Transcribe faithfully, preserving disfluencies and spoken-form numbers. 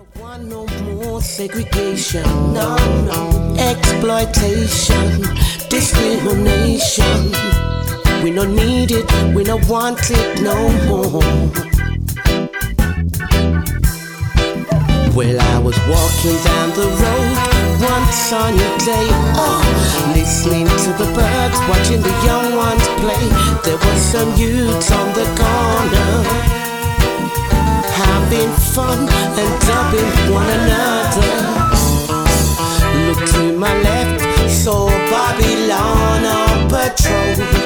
don't want no more segregation, no, no. Exploitation, discrimination. We don't need it, we don't want it no more. Well, I was walking down the road one sunny day, oh, listening to the birds, watching the young ones play. There was some youths on the corner, having fun and dubbing one another. Look to my left, saw Babylon on patrol.